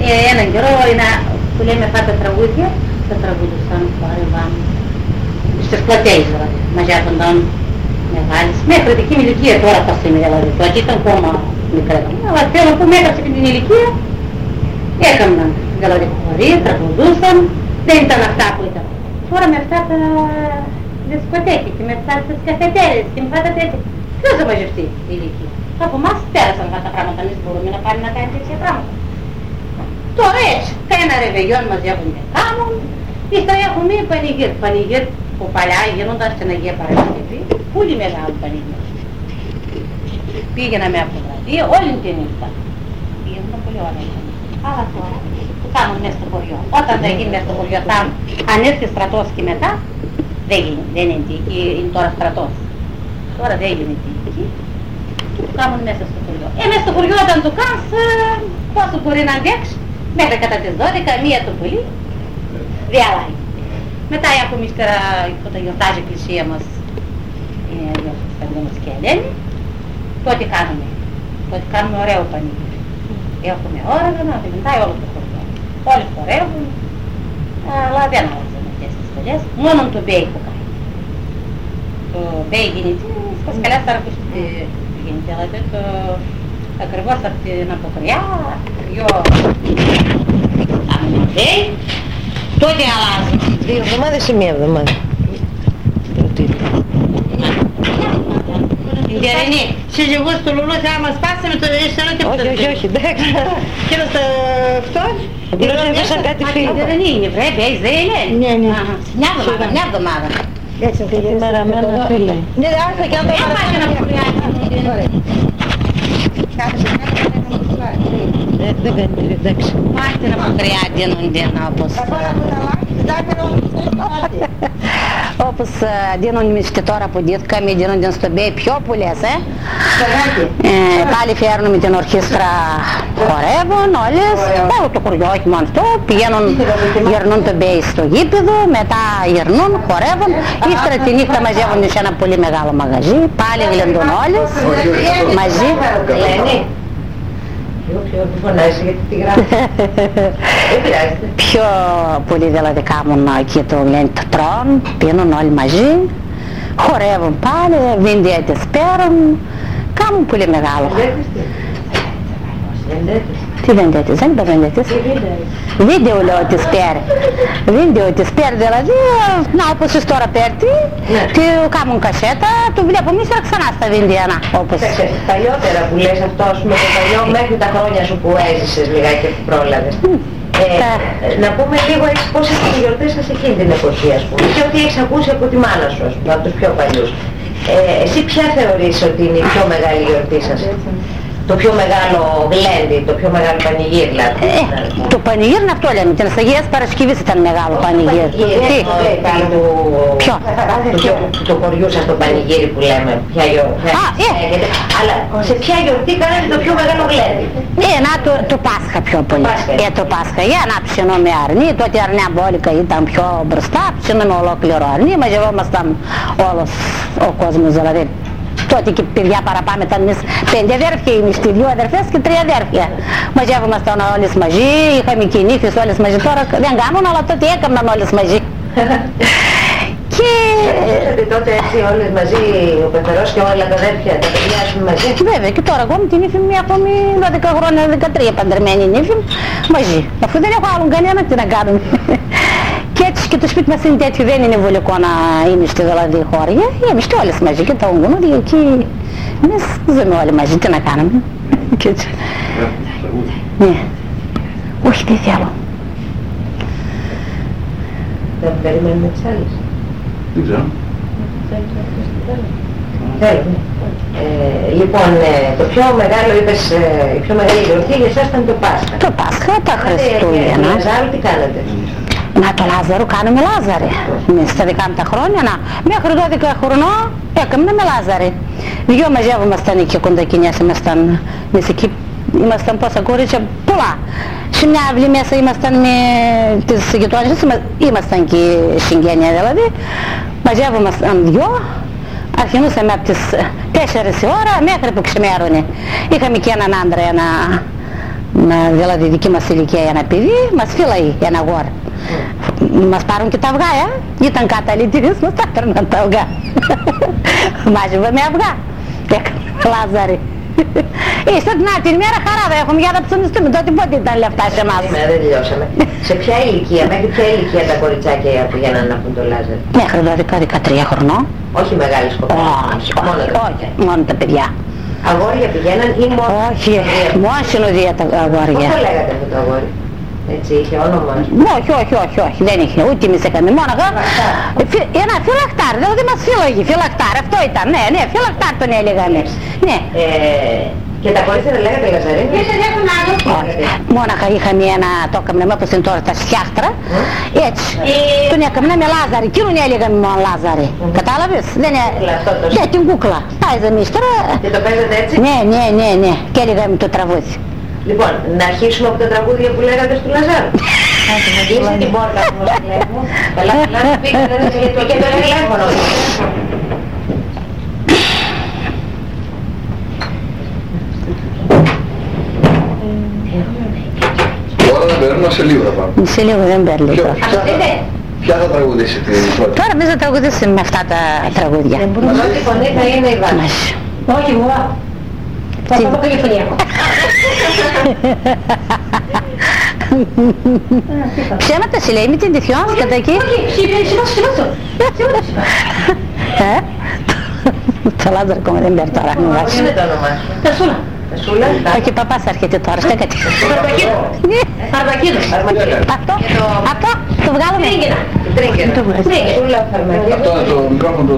έναν καιρό που λέμε αυτά τα τραγούδια, τα τραγούδισαν χορεύαν στις πλατείες δηλαδή, μαζεύονταν μεγάλες, μέχρι την ηλικία τώρα θα είναι δηλαδή, τότε ήταν ακόμα μικρά. Αλλά θέλω να πούμε μέχρι την ηλικία έκαναν δηλαδή χωρί, τραγουδούσαν, δεν ήταν αυτά που ήταν. Τώρα με αυτά τα δισκοτέκια και με αυτά τις καφετέρες και με αυτά τα τέτοια, ποιος θα μαζευτεί η ηλικία. Από εμάς πέρασαν αυτά τα πράγματα, εμείς μπορούμε να πάμε να κάνουμε τέτοια πράγματα. Τώρα έτσι, ένα ρεβεγιόν μαζεύουν και κάνουν, και θα έχουμε πανηγύρ. Πανηγύρ που παλιά γίνονταν στην Αγία Παρασκευή, πολύ μεγάλο πανηγύρ. Πήγαιναμε από το βραδύ, όλη την νύχτα. Πήγαιναν πολύ ωραία. Αλλά τώρα που κάνουν μέσα στο χωριό. Όταν θα γίνει μέσα στο χωριό, αν έρθει στρατός και μετά, δεν είναι εκεί, είναι τώρα στρατός. Τώρα δεν γίνεται εκεί. Και το κάνουν μέσα στο χωριό. Μέσα στο χωριό όταν το κάνεις, πόσο μπορεί να αντέξει, μέχρι κατά τις 12, μία το πολύ, διαλάει. Μετά έχουμε ύστερα που τα γιορτάζει η εκκλησία μας, είναι η μας και Ελένη, τότε κάνουμε ωραίο πανηγύρι. Έχουμε όργανα, δεν μιλάει όλο το χωριό. Όλοι χορεύουν, αλλά δεν άλλαζαν αυτές τις φορές, μόνο το μπέι που κάνει. Το μπέι γίνεται, στα σκαλιά θα γίνεται, δηλαδή το ακριβώς από την αποκριά, δυο κάνουμε μπέι, τότε αλλάζει. 2 εβδομάδες ή 1 εβδομάδα. Ιντιαρινή, σύζυγος του Λουλού θα μας πάσαμε το ίσως και αυτό. Όχι, εντάξει. Και να αυτό, έδωσαν κάτι φίλοι. Ιντιαρινή είναι, πρέπει, δεν είναι. Ναι. Μια εβδομάδα. Έτσι, αυτή τη μέρα με ένα φίλο. Ναι, άρθα και αν δεν πάει να πουλιάσει. Δεν κάνει, εντάξει. Μάτι να πουλιά δίνονται όπως... Όπως δίνουν τώρα που δίtkami, δίνονται στο μπέι πιο πολλές, πάλι φέρνουμε την ορχήστρα, χορεύουν όλες, όλο το χωριό, όχι μόνο αυτό, πηγαίνουν, γυρνούν το μπέι στο γήπεδο, μετά γυρνούν, χορεύουν, ύστερα τη νύχτα μαζεύουν σε ένα πολύ μεγάλο μαγαζί, πάλι γλεντούν όλες, μαζί. Πιο φωνάζει γιατί τη γράφει. Δεν πειράζεται. Πιο πολύ δηλαδή κάνουν εκεί το λένε το τρώνε, πίνουν όλοι μαζί, χορεύουν πάλι, βεντέτες παίρνουν, κάνουν πολύ μεγάλο. Τι βεντέτες, δεν είπα βεντέτες. Βίντεο λέω τις πέρ. Βίντεο τις πέρ δηλαδή, να όπως εσείς τώρα πέρτη, και κάνουν κασέτα, το βλέπουμε ύστερα ξανά στα βίντεο, όπως. Παλιότερα που λες αυτό, ας πούμε το παλιό μέχρι τα χρόνια σου που έζησες λιγάκι που πρόλαβες. Να πούμε λίγο έτσι πώς ήταν οι γιορτές σας εκείνη την εποχή, ας πούμε, και ό,τι έχεις ακούσει από τη μάνα σου, ας πούμε, από τους πιο παλιούς. Εσύ ποια θεωρείς ότι είναι η πιο μεγάλη γιορτή σας? Το πιο μεγάλο γλέντι, το πιο μεγάλο πανηγύρι δηλαδή. Το πανηγύρι είναι αυτό λέμε, την Αγίας Παρασκευής ήταν μεγάλο πανηγύρι. Τι? Ποιο? Το χωριού σας το πανηγύρι που λέμε, ποια γιορτή. Αλλά σε ποια γιορτή κάνετε το πιο μεγάλο γλέντι? Το Πάσχα πιο πολύ. Το Πάσχα, να ψήνουμε αρνί, τότε η αρνιά μπόλικα ήταν πιο μπροστά, ψήνουμε ολόκληρο αρνί, μαζευόμασταν όλος ο κόσμος δηλαδή. Τότε και παιδιά παραπάμε ήταν εμείς 5 αδέρφια, εμείς 2 αδερφές και 3 αδέρφια. Μαζεύομασταν όλες μαζί, είχαμε και νύφες όλες μαζί, τώρα δεν κάνουν, αλλά τότε έκαναν όλες μαζί. Και... τότε έτσι όλες μαζί, ο πεθερός και όλα τα αδέρφια, τα παιδιά σου μαζί. Βέβαια, και τώρα εγώ με την νύφη μου ακόμη 12 χρόνια, 13 παντρεμένη νύφη μαζί. Αφού δεν έχω άλλον κανένα, τι να κάνουμε. Και έτσι και το σπίτι μας είναι τέτοιο, δεν είναι βολικό να είμαστε δηλαδή χώρια, είμαστε όλες μαζί και τα ουγγούνια και εμείς ζούμε όλοι μαζί, τι να κάνουμε. Και έτσι. Ναι. Όχι, δεν θέλω. Δεν περιμένουμε τις άλλες. Δεν ξέρω. Θέλουμε. Λοιπόν, το πιο μεγάλο είπες, η πιο μεγάλη γιορτή για εσάς ήταν το Πάσχα. Το Πάσχα, τα Χριστούγεννα. Λαζάρου τι κάνετε? Να το Λάζαρο κάνουμε Λάζαρε. Στα δικά μου τα χρόνια, μέχρι 12 χρονών έκαμε με Λάζαρε. Δυο μαζεύομασταν εκεί κοντακινιάς, ήμασταν πόσα κορίτσια, πολλά. Σε μια αυλή μέσα ήμασταν με τις γειτόνιες, ήμασταν και συγγένεια δηλαδή. Μαζεύομασταν δυο, αρχινούσαμε από τις 4 η ώρα μέχρι που ξημέρουνε. Είχαμε και έναν άντρα, Δηλαδή δική μας ηλικία ένα παιδί, μας φύλαγε ένα αγόρι. Μας πάρουν και τα αυγά, ήταν καταλήτηρες, μας τα έπαιρναν τα αυγά. Μάζευαμε αυγά, Λάζαρη. Είστε την άλλη την μέρα χαρά, δεν έχουμε για να ψωνιστούμε, τότε πότε ήταν λεφτά σε εμάς. Σήμερα δεν τελειώσαμε. Σε ποια ηλικία, μέχρι ποια ηλικία τα κοριτσάκια πηγαίναν να πούν το Λάζαρη? Μέχρι 12-13 χρονών. Όχι μεγάλες κοπέλες, Όχι, μόνο τα παιδιά. Αγόρια πηγαίναν ή μόνο? Όχι, μόνο συνοδεία τα αγόρια. Πώς το λέγατε αυτό το αγόρι? Έτσι είχε όνομα? Όχι, δεν είχε, ούτε εμείς έκαμε, μόνο ένα φυλακτάρ, δηλαδή μας φύλαγε, φυλακτάρ, αυτό ήταν, ναι, φυλακτάρ τον έλεγαμε, ναι. Και τα κορίτσια δεν λέγατε Λαζαρίνη? Μόναχα είχαμε ένα, το έκαμε όπως είναι τώρα τα σιάχτρα, έτσι, τον έκαμε με Λάζαρη, εκείνον έλεγαμε μόνο Λάζαρη, κατάλαβες, ναι, την κούκλα, πάιζαμε ύστερα. Και το παίζατε έτσι? Ναι, και έλεγαμε το τραγούδι. Λοιπόν, να αρχίσουμε από τα τραγούδια που λέγατε στο Λαζάρου. Κλείσε την πόρτα μου, μου. Καλά, πήγαινε και το τηλέφωνο. Τώρα δεν παίρνουμε, σε λίγο θα πάμε. Σε λίγο δεν παίρνει. Ποια θα τραγουδήσετε πρώτα? Τώρα εμείς θα τραγουδήσουμε με αυτά τα τραγούδια. Πρώτη φωνή θα είναι η Βάνα. Όχι, εγώ. Θα πω καλυφωνιακό. Ψέματα σου λέει, μην την τυφιώνεις κατά εκεί. Όχι, σημάσου. Το Λάζαρο ακόμα δεν παίρνει τώρα. Πώς είναι το όνομα σου? Τασούλα. Τασούλα? Όχι, παπάς έρχεται τώρα, στέκατε. Φαρμακίδο. Αυτό, το βγάλουμε. Τρίγκαινα. Τρίγκαινα. Τασούλα Φαρμακίδου. Αυτό είναι το μικρόφωνο.